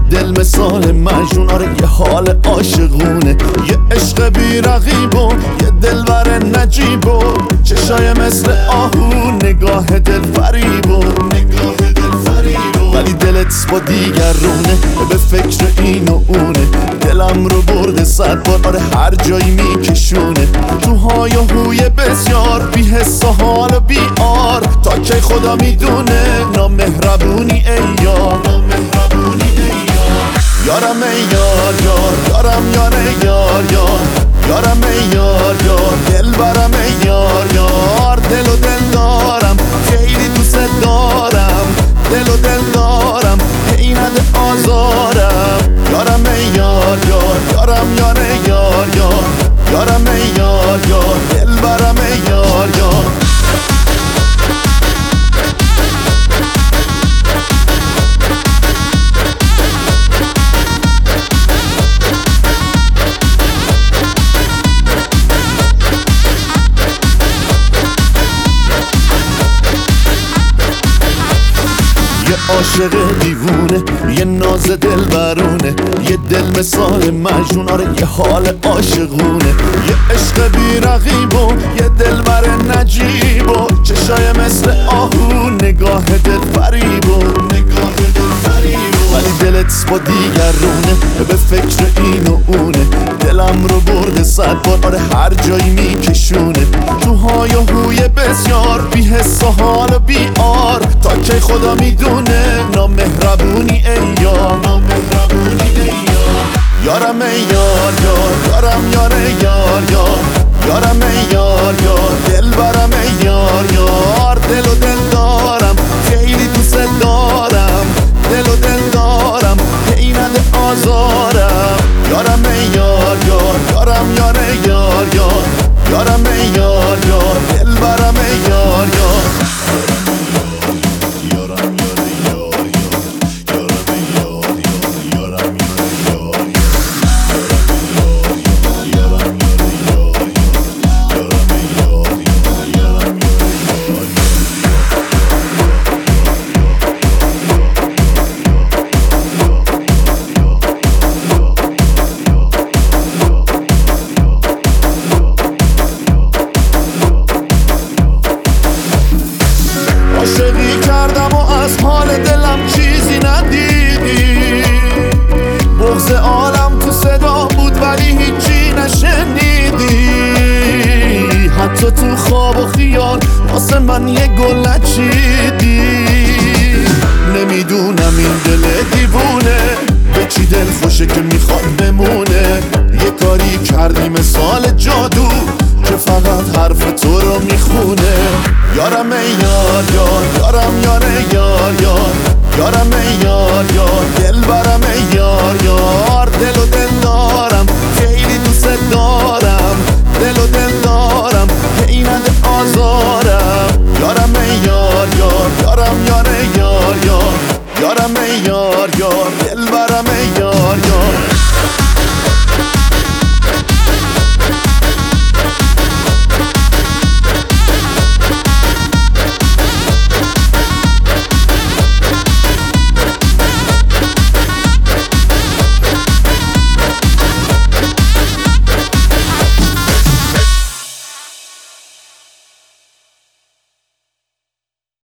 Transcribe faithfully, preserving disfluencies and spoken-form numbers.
دل مثال مجنون، آره یه حال عاشقونه، یه عشق بی رقیب و یه دلبر نجیب و چشای مثل آهو، نگاه دل فریب و نگاه دل فریب و ولی دلت با دیگرونه، به فکر این و اونه، دلم رو برده صد بار، آره هر جایی میکشونه، تو های و هوی بسیار، بی حس و حال و بی آر، تا کی خدا میدونه، نامهربونی ای یار، نامهربونی ای یار، یارم ای یار یار، یارم یار ای یار یار، یارم ای یار یار، دل برم ای یار یار، دل و دل دارم، خیلی دوست دارم، دل و دل دارم، هی نده آزارم، یارم ای یار یار، یارم یار ای یار یار، یارم ای یار یار، دل برم ای یار یار. یه عاشق دیوونه، یه ناز دل برونه، یه دل مثال مجنون، آره یه حال عاشقونه، یه عشق بی رقیب و یه دلبر نجیب و چشای مثل آهو، نگاه دل فریب و نگاه دل فریب و ولی دلت با دیگرونه، به فکر این و اونه، دلم رو برده صد بار، آره هر جایی میکشونه، تو های و هوی بسیار، بی حس و حال و بی آر، تا کی خدا میدونه، نامهربونی ای یار، نامهربونی ای یار، یارم ای یار یار، یارم یار ای یار یار، یارم ای یار یار، دل برم ای یار یار، دل و دل دارم، خیلی دوست دارم، دل و دل دارم، هی نده آزارم، یارم ای یار یار، یارم یار ای یار یار، یارم ای یار یار، دل برم ای یار یار. عاشقی کردم و از حال دلم چیزی ندیدی، بغض عالم تو صدا بود ولی هیچی نشنیدی، حتی تو خواب و خیال واسه من یه گل نچیدی، نمیدونم این دل دیوونه به چی دل خوشه که میخواد بمونه.